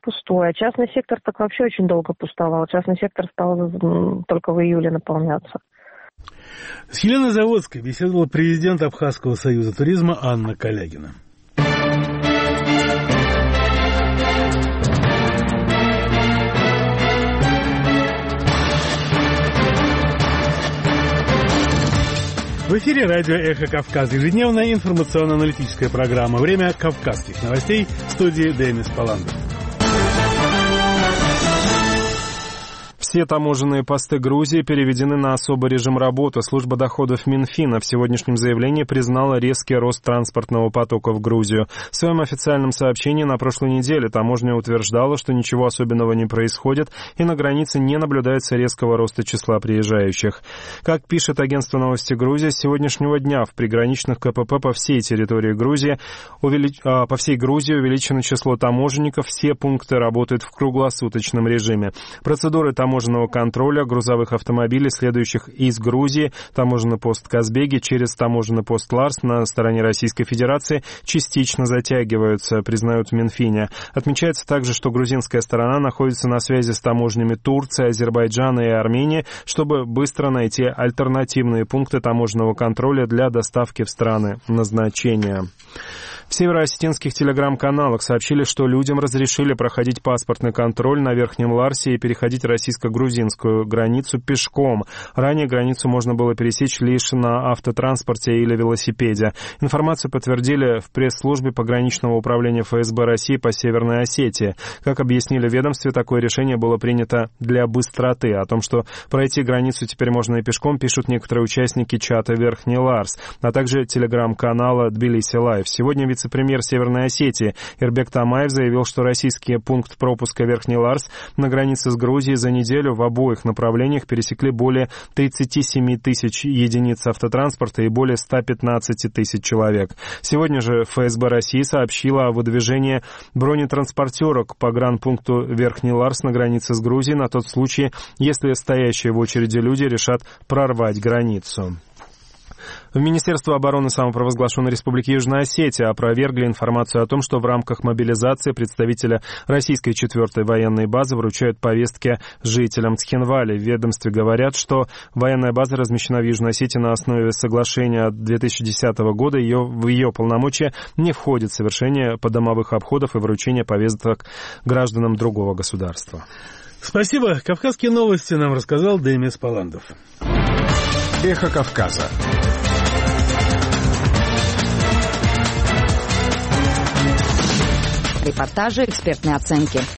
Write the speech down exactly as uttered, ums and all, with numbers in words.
пустой. А частный сектор так вообще очень долго пустовал. Частный сектор стал только в июле наполняться. С Еленой Заводской беседовала президент Абхазского союза туризма Анна Калягина. В эфире радио «Эхо Кавказа». Ежедневная информационно-аналитическая программа. Время кавказских новостей. В студии Денис Паландов. Все таможенные посты Грузии переведены на особый режим работы. Служба доходов Минфина в сегодняшнем заявлении признала резкий рост транспортного потока в Грузию. В своем официальном сообщении на прошлой неделе таможня утверждала, что ничего особенного не происходит и на границе не наблюдается резкого роста числа приезжающих. Как пишет агентство новости Грузии, с сегодняшнего дня в приграничных КПП по всей территории Грузии, увелич... по всей Грузии увеличено число таможенников, все пункты работают в круглосуточном режиме. Процедуры таможенного контроля грузовых автомобилей, следующих из Грузии, таможенный пост Казбеги через таможенный пост Ларс на стороне Российской Федерации частично затягиваются, признают в Минфине. Отмечается также, что грузинская сторона находится на связи с таможнями Турции, Азербайджана и Армении, чтобы быстро найти альтернативные пункты таможенного контроля для доставки в страны назначения. В североосетинских телеграм-каналах сообщили, что людям разрешили проходить паспортный контроль на Верхнем Ларсе и переходить российско-грузинскую границу пешком. Ранее границу можно было пересечь лишь на автотранспорте или велосипеде. Информацию подтвердили в пресс-службе пограничного управления ФСБ России по Северной Осетии. Как объяснили в ведомстве, такое решение было принято для быстроты. О том, что пройти границу теперь можно и пешком, пишут некоторые участники чата Верхний Ларс, а также телеграм-канала Тбилиси Лайв. Сегодня вице-премьер Северной Осетии Эрбек Тамаев заявил, что российский пункт пропуска Верхний Ларс на границе с Грузией за неделю в обоих направлениях пересекли более тридцать семь тысяч единиц автотранспорта и более сто пятнадцать тысяч человек. Сегодня же ФСБ России сообщила о выдвижении бронетранспортера к погранпункту Верхний Ларс на границе с Грузией на тот случай, если стоящие в очереди люди решат прорвать границу. В Министерстве обороны самопровозглашенной Республики Южная Осетия опровергли информацию о том, что в рамках мобилизации представители российской четвертой военной базы вручают повестки жителям Цхинвали. В ведомстве говорят, что военная база размещена в Южной Осетии на основе соглашения две тысячи десятого года. Ее, в ее полномочия не входит совершение подомовых обходов и вручение повесток гражданам другого государства. Спасибо. Кавказские новости нам рассказал Демис Паландов. Эхо Кавказа. Репортажи, экспертные оценки.